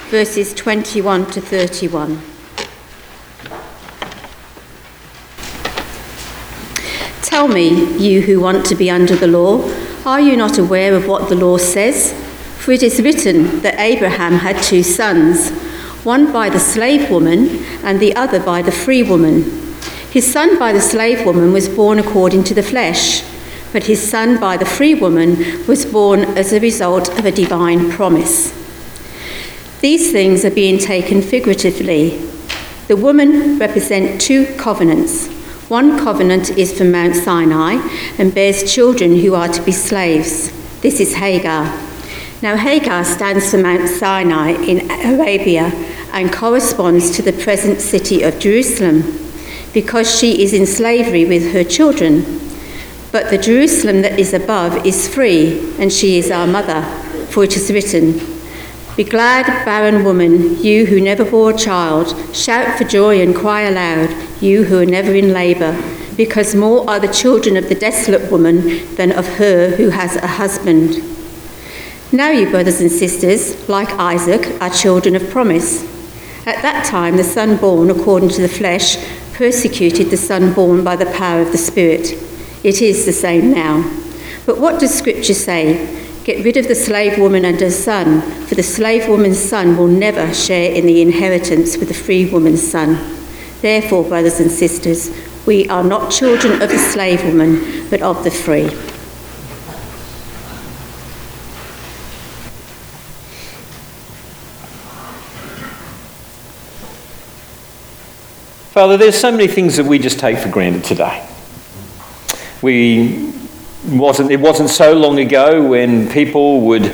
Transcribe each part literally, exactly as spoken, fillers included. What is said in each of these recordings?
verses twenty-one to thirty-one. Tell me, you who want to be under the law, are you not aware of what the law says? For it is written that Abraham had two sons, one by the slave woman and the other by the free woman. His son by the slave woman was born according to the flesh, but his son by the free woman was born as a result of a divine promise. These things are being taken figuratively. The woman represents two covenants. One covenant is from Mount Sinai and bears children who are to be slaves. This is Hagar. Now Hagar stands for Mount Sinai in Arabia and corresponds to the present city of Jerusalem, because she is in slavery with her children. But the Jerusalem that is above is free, and she is our mother, for it is written, "Be glad, barren woman, you who never bore a child. Shout for joy and cry aloud, you who are never in labour, because more are the children of the desolate woman than of her who has a husband." Now you brothers and sisters, like Isaac, are children of promise. At that time the son born according to the flesh persecuted the son born by the power of the Spirit. It is the same now. But what does Scripture say? Get rid of the slave woman and her son, for the slave woman's son will never share in the inheritance with the free woman's son. Therefore, brothers and sisters, we are not children of the slave woman, but of the free. Father, there's so many things that we just take for granted today. We wasn't it wasn't so long ago when people would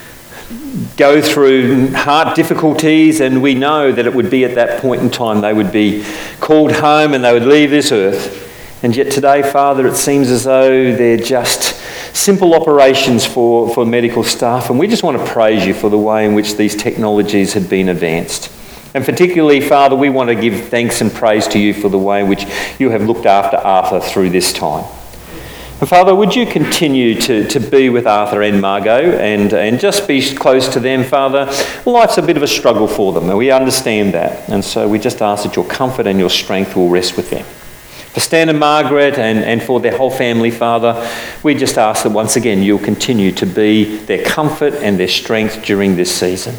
go through heart difficulties, and we know that it would be at that point in time they would be called home and they would leave this earth. And yet today, Father, it seems as though they're just simple operations for, for medical staff, and we just want to praise you for the way in which these technologies have been advanced. And particularly, Father, we want to give thanks and praise to you for the way in which you have looked after Arthur through this time. And Father, would you continue to, to be with Arthur and Margot and, and just be close to them, Father? Life's a bit of a struggle for them, and we understand that. And so we just ask that your comfort and your strength will rest with them. For Stan and Margaret and, and for their whole family, Father, we just ask that once again you'll continue to be their comfort and their strength during this season.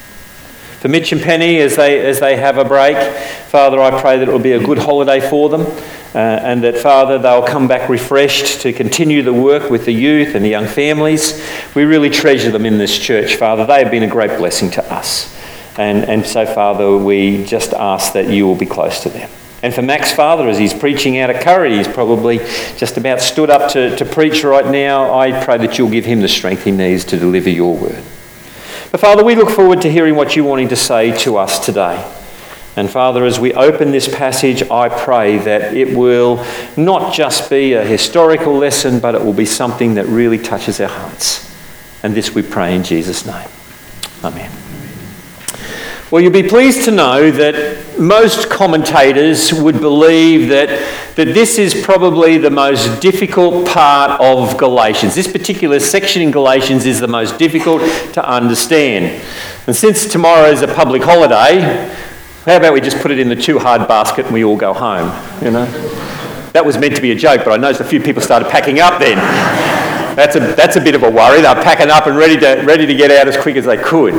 For Mitch and Penny, as they as they have a break, Father, I pray that it will be a good holiday for them, uh, and that, Father, they'll come back refreshed to continue the work with the youth and the young families. We really treasure them in this church, Father. They have been a great blessing to us. And, and so, Father, we just ask that you will be close to them. And for Max, Father, as he's preaching out at Curry, he's probably just about stood up to, to preach right now. I pray that you'll give him the strength he needs to deliver your word. But Father, we look forward to hearing what you're wanting to say to us today. And Father, as we open this passage, I pray that it will not just be a historical lesson, but it will be something that really touches our hearts. And this we pray in Jesus' name. Amen. Well, you'll be pleased to know that most commentators would believe that, that this is probably the most difficult part of Galatians. This particular section in Galatians is the most difficult to understand. And since tomorrow is a public holiday, how about we just put it in the too hard basket and we all go home, you know? That was meant to be a joke, but I noticed a few people started packing up then. That's a, that's a bit of a worry. They're packing up and ready to, ready to get out as quick as they could.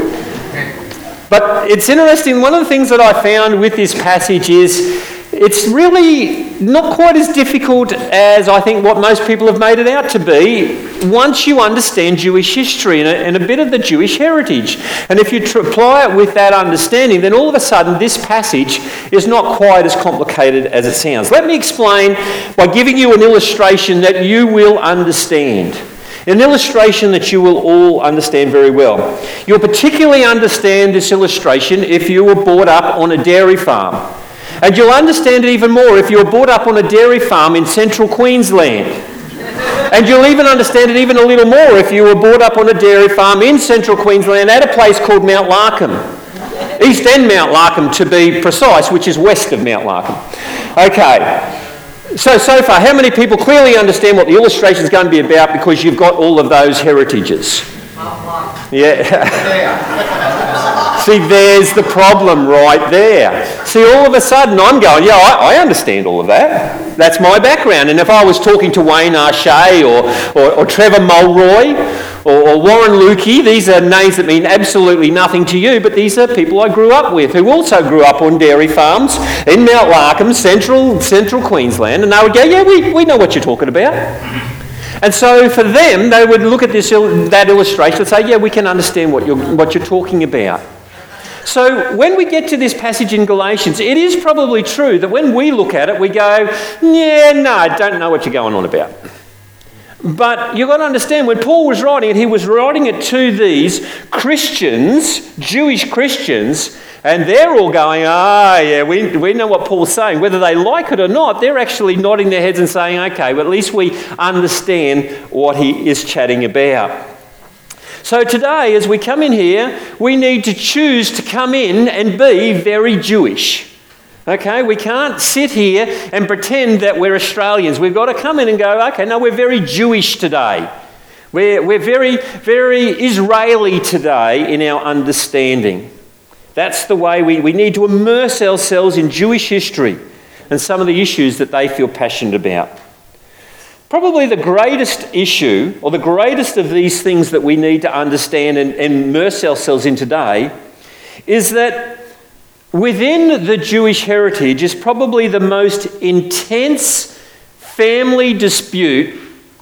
But it's interesting, one of the things that I found with this passage is it's really not quite as difficult as I think what most people have made it out to be once you understand Jewish history and a, and a bit of the Jewish heritage. And if you tr- apply it with that understanding, then all of a sudden this passage is not quite as complicated as it sounds. Let me explain by giving you an illustration that you will understand. An illustration that you will all understand very well. You'll particularly understand this illustration if you were brought up on a dairy farm. And you'll understand it even more if you were brought up on a dairy farm in central Queensland. And you'll even understand it even a little more if you were brought up on a dairy farm in central Queensland at a place called Mount Larkham. East End Mount Larkham to be precise, which is west of Mount Larkham. Okay. So, so far, how many people clearly understand what the illustration is going to be about because you've got all of those heritages? Yeah. See, there's the problem right there. See, all of a sudden I'm going, yeah, I, I understand all of that. That's my background. And if I was talking to Wayne Arche or, or, or Trevor Mulroy or, or Warren Lukey, these are names that mean absolutely nothing to you, but these are people I grew up with who also grew up on dairy farms in Mount Larkham, central, central Queensland, and they would go, yeah, we, we know what you're talking about. And so for them, they would look at this that illustration and say, yeah, we can understand what you're, what you're talking about. So when we get to this passage in Galatians, it is probably true that when we look at it, we go, yeah, no, I don't know what you're going on about. But you've got to understand, when Paul was writing it, he was writing it to these Christians, Jewish Christians, and they're all going, ah, yeah, we, we know what Paul's saying. Whether they like it or not, they're actually nodding their heads and saying, okay, well, at least we understand what he is chatting about. So today, as we come in here, we need to choose to come in and be very Jewish. Okay, we can't sit here and pretend that we're Australians. We've got to come in and go, okay, no, we're very Jewish today. We're, we're very, very Israeli today in our understanding. That's the way we, we need to immerse ourselves in Jewish history and some of the issues that they feel passionate about. Probably the greatest issue, or the greatest of these things that we need to understand and, and immerse ourselves in today, is that within the Jewish heritage is probably the most intense family dispute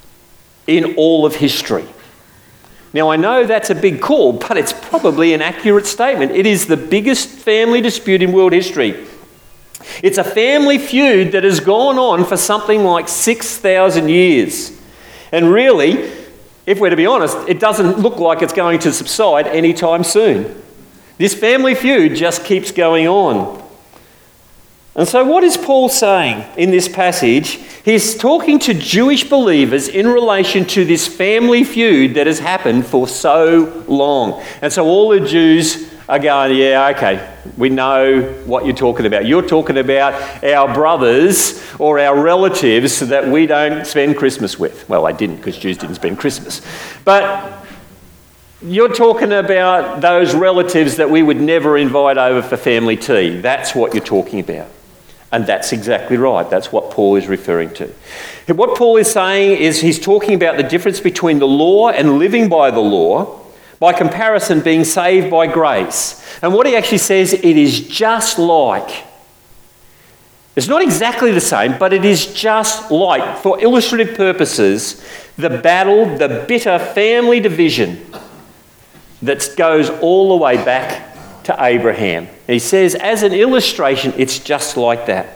in all of history. Now, I know that's a big call, but it's probably an accurate statement. It is the biggest family dispute in world history. It's a family feud that has gone on for something like six thousand years. And really, if we're to be honest, it doesn't look like it's going to subside anytime soon. This family feud just keeps going on. And so what is Paul saying in this passage? He's talking to Jewish believers in relation to this family feud that has happened for so long. And so all the Jews are going, yeah, okay, we know what you're talking about. You're talking about our brothers or our relatives that we don't spend Christmas with. Well, they didn't, because Jews didn't spend Christmas. But you're talking about those relatives that we would never invite over for family tea. That's what you're talking about. And that's exactly right. That's what Paul is referring to. What Paul is saying is he's talking about the difference between the law and living by the law, by comparison being saved by grace. And what he actually says, it is just like, it's not exactly the same, but it is just like, for illustrative purposes, the battle, the bitter family division that goes all the way back to Abraham. He says, as an illustration, it's just like that.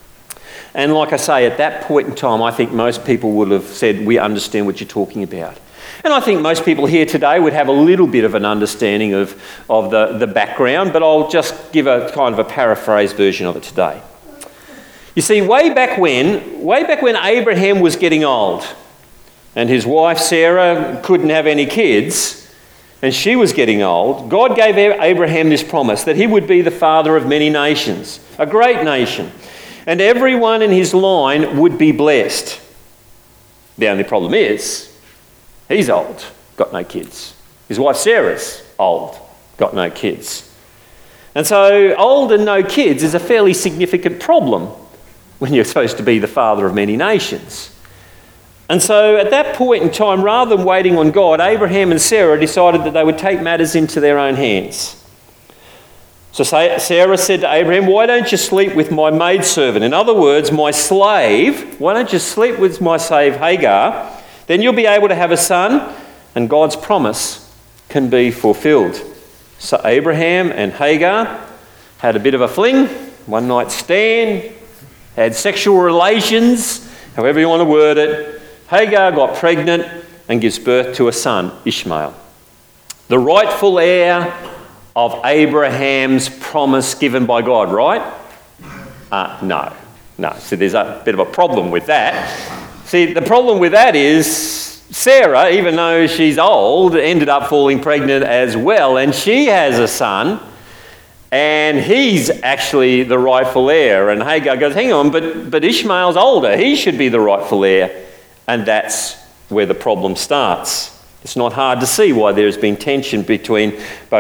And like I say, at that point in time, I think most people would have said, we understand what you're talking about. And I think most people here today would have a little bit of an understanding of, of the, the background, but I'll just give a kind of a paraphrased version of it today. You see, way back when, way back when Abraham was getting old, and his wife Sarah couldn't have any kids, and she was getting old, God gave Abraham this promise that he would be the father of many nations, a great nation, and everyone in his line would be blessed. The only problem is, he's old, got no kids. His wife Sarah's old, got no kids. And so old and no kids is a fairly significant problem when you're supposed to be the father of many nations. And so at that point in time, rather than waiting on God, Abraham and Sarah decided that they would take matters into their own hands. So Sarah said to Abraham, why don't you sleep with my maidservant? In other words, my slave. Why don't you sleep with my slave Hagar? Then you'll be able to have a son, and God's promise can be fulfilled. So Abraham and Hagar had a bit of a fling, one night stand, had sexual relations, however you want to word it. Hagar got pregnant and gives birth to a son, Ishmael, the rightful heir of Abraham's promise given by God, right? Uh, no, no. So there's a bit of a problem with that. See, the problem with that is Sarah, even though she's old, ended up falling pregnant as well, and she has a son, and he's actually the rightful heir. And Hagar goes, hang on, but, but Ishmael's older. He should be the rightful heir. And that's where the problem starts. It's not hard to see why there's been tension between both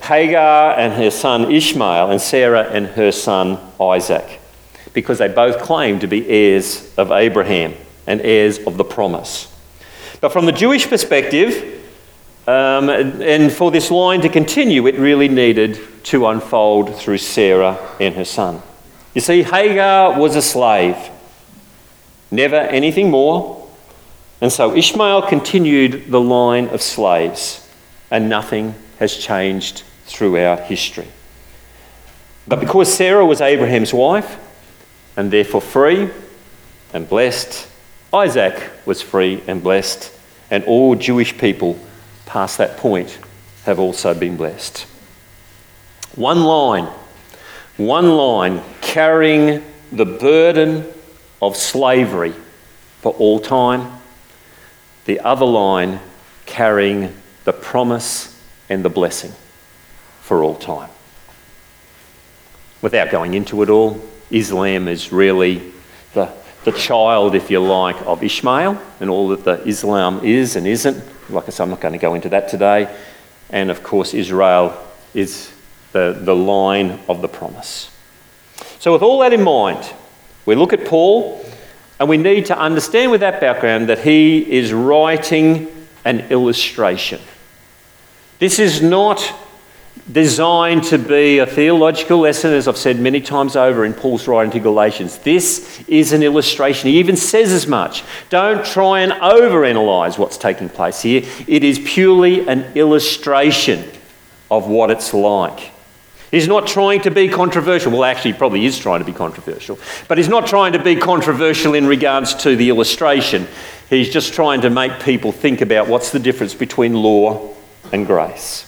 Hagar and her son Ishmael, and Sarah and her son Isaac, because they both claimed to be heirs of Abraham and heirs of the promise. But from the Jewish perspective, um, and for this line to continue, it really needed to unfold through Sarah and her son. You see, Hagar was a slave, never anything more, and so Ishmael continued the line of slaves, and nothing has changed throughout history. But because Sarah was Abraham's wife, and therefore free and blessed, Isaac was free and blessed, and all Jewish people past that point have also been blessed. One line, one line carrying the burden of slavery for all time, the other line carrying the promise and the blessing for all time. Without going into it all, Islam is really the, the child, if you like, of Ishmael and all that the Islam is and isn't. Like I said, I'm not going to go into that today. And of course, Israel is the, the line of the promise. So with all that in mind, we look at Paul and we need to understand with that background that he is writing an illustration. This is not designed to be a theological lesson, as I've said many times over in Paul's writing to Galatians. This is an illustration. He even says as much. Don't try and overanalyze what's taking place here. It is purely an illustration of what it's like. He's not trying to be controversial. Well, actually, he probably is trying to be controversial. But he's not trying to be controversial in regards to the illustration. He's just trying to make people think about what's the difference between law and grace.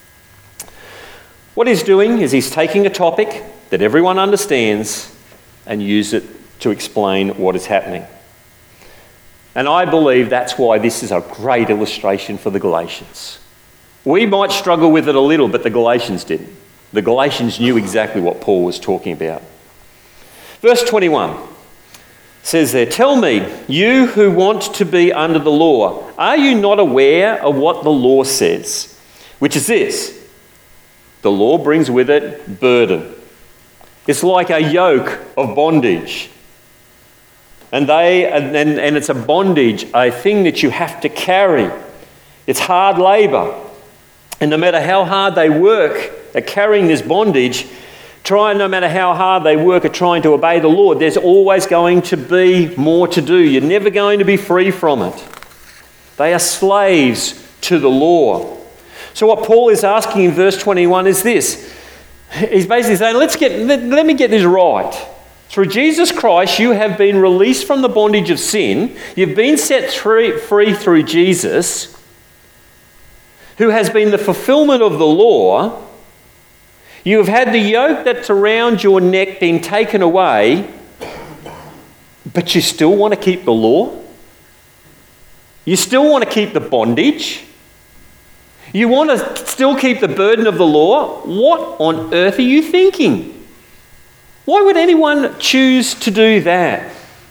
What he's doing is he's taking a topic that everyone understands and use it to explain what is happening. And I believe that's why this is a great illustration for the Galatians. We might struggle with it a little, but the Galatians didn't. The Galatians knew exactly what Paul was talking about. Verse twenty-one says there, "Tell me, you who want to be under the law, are you not aware of what the law says? Which is this: the law brings with it burden. It's like a yoke of bondage. And they and, and, and it's a bondage, a thing that you have to carry. It's hard labour. And no matter how hard they work at carrying this bondage, try no matter how hard they work at trying to obey the Lord, there's always going to be more to do. You're never going to be free from it. They are slaves to the law. So what Paul is asking in verse twenty-one is this. He's basically saying, let's get, let, let me get this right. Through Jesus Christ, you have been released from the bondage of sin. You've been set free, free through Jesus, who has been the fulfillment of the law. You have had the yoke that's around your neck been taken away, but you still want to keep the law? You still want to keep the bondage? You want to still keep the burden of the law? What on earth are you thinking? Why would anyone choose to do that?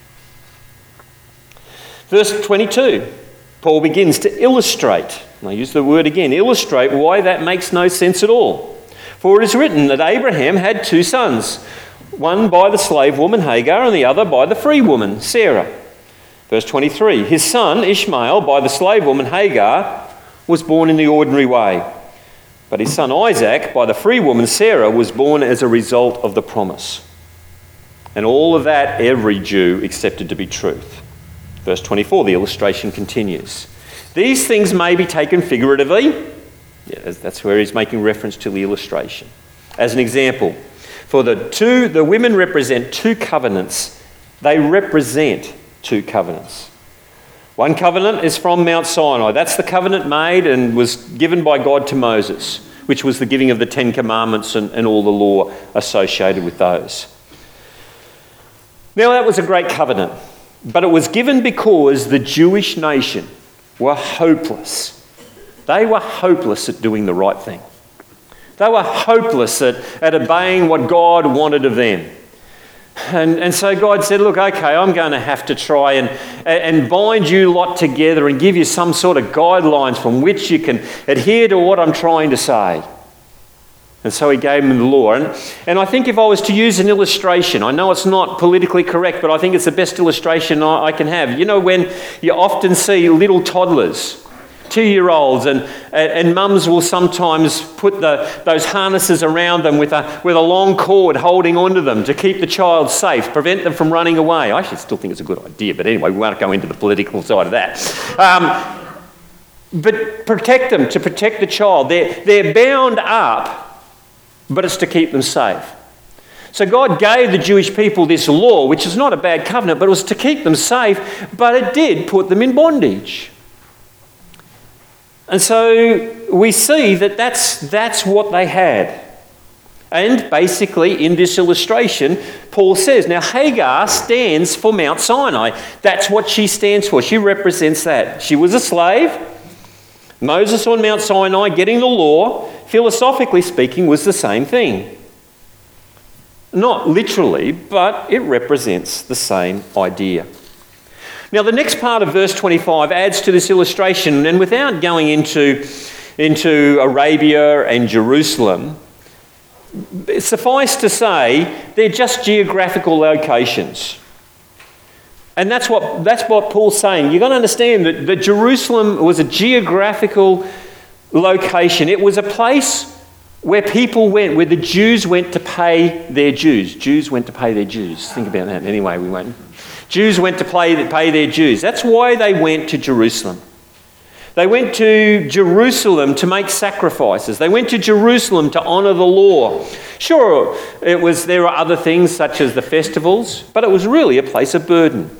Verse twenty-two, Paul begins to illustrate, and I use the word again, illustrate why that makes no sense at all. For it is written that Abraham had two sons, one by the slave woman Hagar and the other by the free woman Sarah. Verse twenty-three, his son Ishmael by the slave woman Hagar was born in the ordinary way, but his son Isaac by the free woman Sarah was born as a result of the promise. And all of that every Jew accepted to be truth. Verse twenty-four, the illustration continues. These things may be taken figuratively. Yeah, that's where he's making reference to the illustration. As an example, for the two, the women represent two covenants. They represent two covenants. One covenant is from Mount Sinai. That's the covenant made and was given by God to Moses, which was the giving of the Ten Commandments and, and all the law associated with those. Now, that was a great covenant, but it was given because the Jewish nation were hopeless. They were hopeless at doing the right thing. They were hopeless at, at obeying what God wanted of them. And, and so God said, look, okay, I'm going to have to try and, and bind you lot together and give you some sort of guidelines from which you can adhere to what I'm trying to say. And so he gave them the law. And, and I think if I was to use an illustration, I know it's not politically correct, but I think it's the best illustration I, I can have. You know, when you often see little toddlers, two-year-olds, and, and, and mums will sometimes put the, those harnesses around them with a, with a long cord holding onto them to keep the child safe, prevent them from running away. I actually still think it's a good idea, but anyway, we won't go into the political side of that. Um, but protect them, to protect the child. They're, they're bound up, but it's to keep them safe. So God gave the Jewish people this law, which is not a bad covenant, but it was to keep them safe, but it did put them in bondage. And so we see that that's, that's what they had. And basically in this illustration, Paul says, now Hagar stands for Mount Sinai. That's what she stands for. She represents that. She was a slave. Moses on Mount Sinai getting the law, philosophically speaking, was the same thing. Not literally, but it represents the same idea. Now, the next part of verse twenty-five adds to this illustration, and without going into, into Arabia and Jerusalem, suffice to say, they're just geographical locations. And that's what, that's what Paul's saying. You've got to understand that, that Jerusalem was a geographical location. It was a place where people went, where the Jews went to pay their dues. Jews went to pay their dues. Think about that. Anyway, we won't. Jews went to pay, pay their dues. That's why they went to Jerusalem. They went to Jerusalem to make sacrifices. They went to Jerusalem to honour the law. Sure, it was, there are other things such as the festivals, but it was really a place of burden.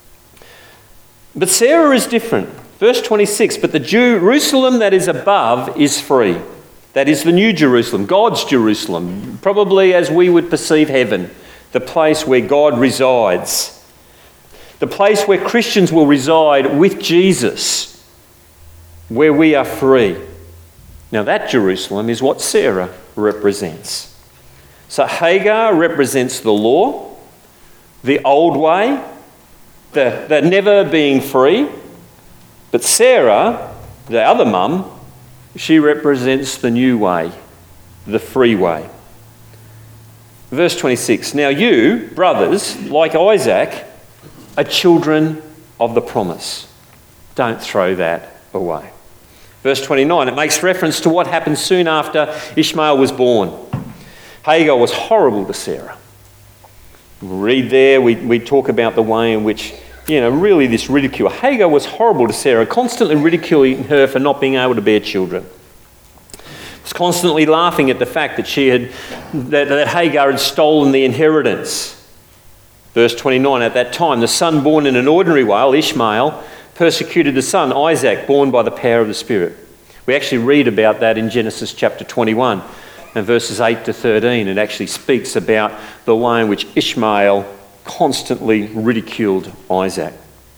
But Sarah is different. Verse twenty-six, but the Jerusalem that is above is free. That is the new Jerusalem, God's Jerusalem, probably as we would perceive heaven, the place where God resides, the place where Christians will reside with Jesus, where we are free. Now that Jerusalem is what Sarah represents. So Hagar represents the law, the old way, the, the never being free. But Sarah, the other mum, she represents the new way, the free way. Verse twenty-six, now you, brothers, like Isaac, are children of the promise. Don't throw that away. Verse twenty-nine, it makes reference to what happened soon after Ishmael was born. Hagar was horrible to Sarah. Read there, we, we talk about the way in which, you know, really this ridicule. Hagar was horrible to Sarah, constantly ridiculing her for not being able to bear children. Was constantly laughing at the fact that she had, that, that Hagar had stolen the inheritance. Verse twenty-nine, at that time, the son born in an ordinary way, Ishmael, persecuted the son, Isaac, born by the power of the Spirit. We actually read about that in Genesis chapter twenty-one and verses eight to thirteen. It actually speaks about the way in which Ishmael constantly ridiculed Isaac.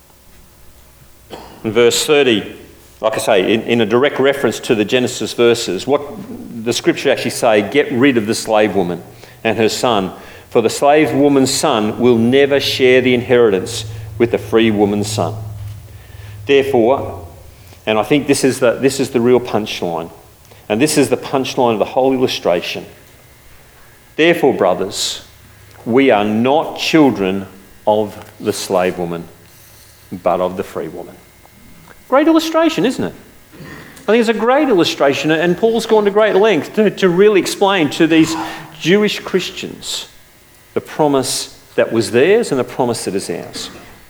In verse thirty, like I say, in, in a direct reference to the Genesis verses, what the scripture actually say, get rid of the slave woman and her son, for the slave woman's son will never share the inheritance with the free woman's son. Therefore, and I think this is the, this is the real punchline, and this is the punchline of the whole illustration. Therefore, brothers, we are not children of the slave woman, but of the free woman. Great illustration, isn't it? I think it's a great illustration, and Paul's gone to great length to, to really explain to these Jewish Christians the promise that was theirs and the promise that is ours.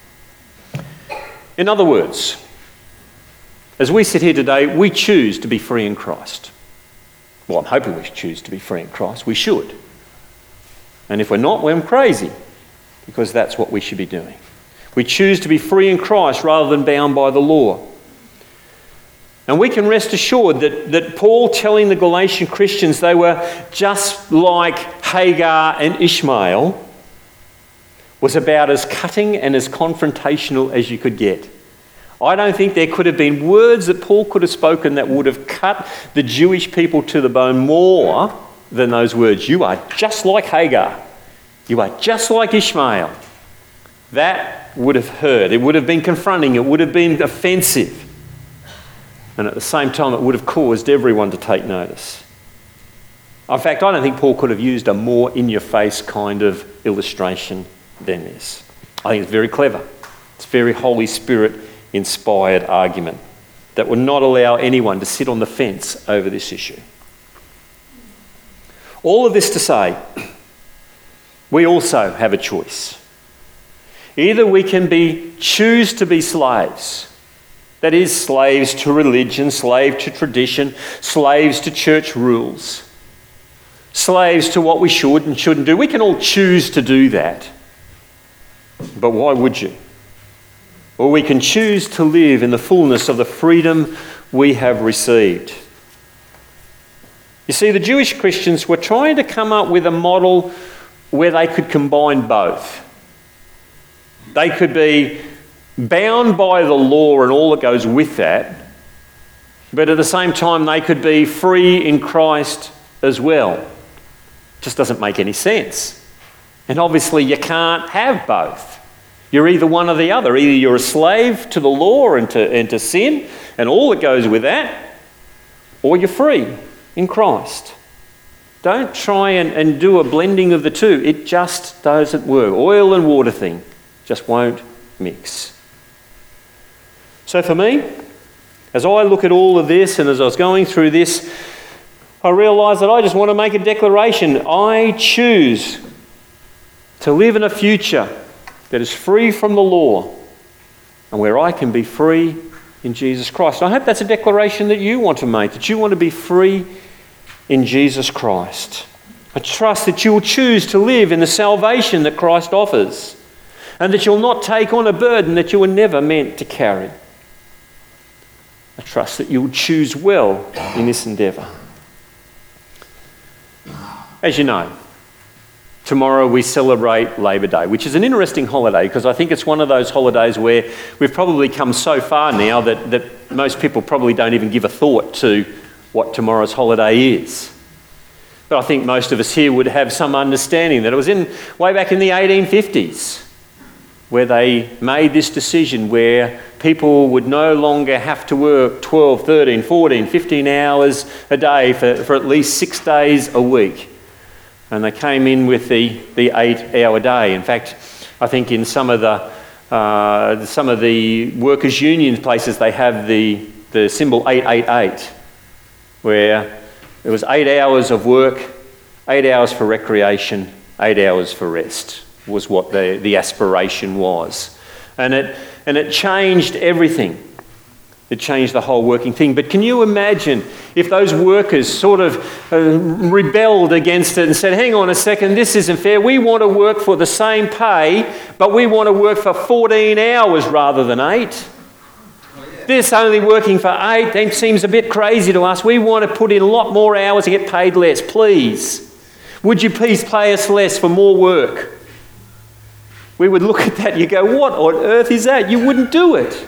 In other words, as we sit here today, we choose to be free in Christ. Well, I'm hoping we choose to be free in Christ. We should. And if we're not, we're crazy, because that's what we should be doing. We choose to be free in Christ rather than bound by the law. And we can rest assured that, that Paul telling the Galatian Christians they were just like Hagar and Ishmael was about as cutting and as confrontational as you could get. I don't think there could have been words that Paul could have spoken that would have cut the Jewish people to the bone more than those words. You are just like Hagar. You are just like Ishmael. That would have hurt. It would have been confronting. It would have been offensive. And at the same time, it would have caused everyone to take notice. In fact, I don't think Paul could have used a more in-your-face kind of illustration than this. I think it's very clever. It's very Holy Spirit-inspired argument that would not allow anyone to sit on the fence over this issue. All of this to say, we also have a choice. Either we can be choose to be slaves, that is, slaves to religion, slaves to tradition, slaves to church rules, slaves to what we should and shouldn't do. We can all choose to do that. But why would you? Or we can choose to live in the fullness of the freedom we have received. You see, the Jewish Christians were trying to come up with a model where they could combine both. They could be bound by the law and all that goes with that, but at the same time they could be free in Christ as well. It just doesn't make any sense. And obviously you can't have both. You're either one or the other. Either you're a slave to the law and to, and to sin and all that goes with that, or you're free in Christ. Don't try and, and do a blending of the two. It just doesn't work. Oil and water thing just won't mix. So for me, as I look at all of this and as I was going through this, I realised that I just want to make a declaration. I choose to live in a future that is free from the law and where I can be free in Jesus Christ. And I hope that's a declaration that you want to make, that you want to be free in Jesus Christ. I trust that you will choose to live in the salvation that Christ offers and that you'll not take on a burden that you were never meant to carry. I trust that you'll choose well in this endeavour. As you know, tomorrow we celebrate Labor Day, which is an interesting holiday because I think it's one of those holidays where we've probably come so far now that, that most people probably don't even give a thought to what tomorrow's holiday is. But I think most of us here would have some understanding that it was in way back in the eighteen fifties where they made this decision where people would no longer have to work twelve, thirteen, fourteen, fifteen hours a day for, for at least six days a week. And they came in with the, the eight-hour day. In fact, I think in some of the uh, some of the workers' union places they have the, the symbol eight eight eight, where it was eight hours of work, eight hours for recreation, eight hours for rest, was what the, the aspiration was. And it, and it changed everything. It changed the whole working thing. But can you imagine if those workers sort of uh, rebelled against it and said, hang on a second, this isn't fair. We want to work for the same pay, but we want to work for fourteen hours rather than eight. This only working for eight, that seems a bit crazy to us. We want to put in a lot more hours and get paid less, please. Would you please pay us less for more work? We would look at that and you go, what on earth is that? You wouldn't do it.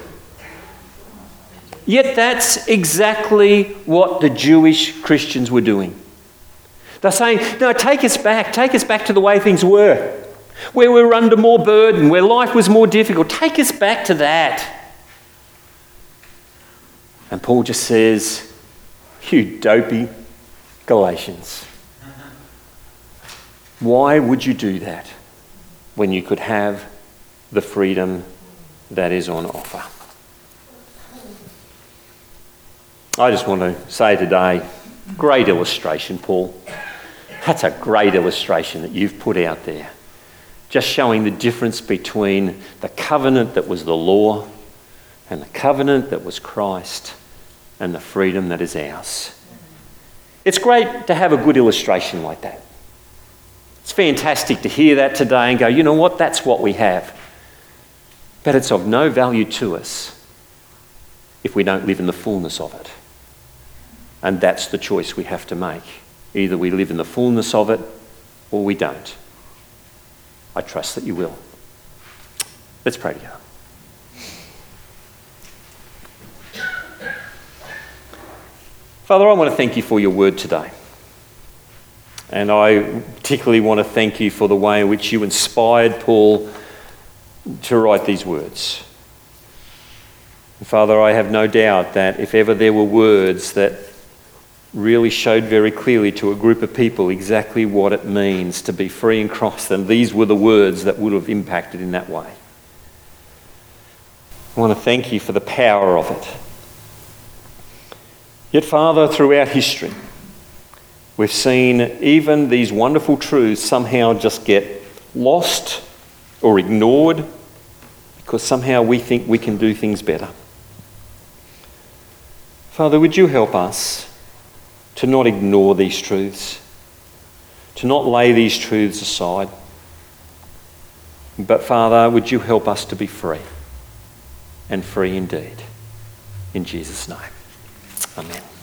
Yet that's exactly what the Jewish Christians were doing. They're saying, no, take us back. Take us back to the way things were, where we were under more burden, where life was more difficult. Take us back to that. And Paul just says, you dopey Galatians. Why would you do that when you could have the freedom that is on offer? I just want to say today, great illustration, Paul. That's a great illustration that you've put out there. Just showing the difference between the covenant that was the law and the covenant that was Christ and the freedom that is ours. It's great to have a good illustration like that. It's fantastic to hear that today and go, you know what, that's what we have. But it's of no value to us if we don't live in the fullness of it. And that's the choice we have to make. Either we live in the fullness of it or we don't. I trust that you will. Let's pray together. Father, I want to thank you for your word today. And I particularly want to thank you for the way in which you inspired Paul to write these words. And Father, I have no doubt that if ever there were words that really showed very clearly to a group of people exactly what it means to be free in Christ, and these were the words that would have impacted in that way. I want to thank you for the power of it. Yet, Father, throughout history, we've seen even these wonderful truths somehow just get lost or ignored because somehow we think we can do things better. Father, would you help us to not ignore these truths, to not lay these truths aside, but Father, would you help us to be free, and free indeed. In Jesus' name, amen.